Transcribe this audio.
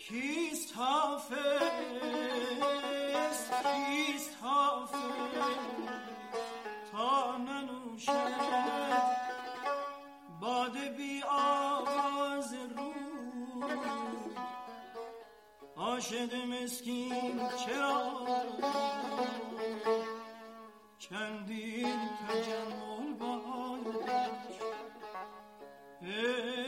کیست حافظ تا ننوشد باده بی آواز روی عاشق مسکین چرا چندین تجمل باش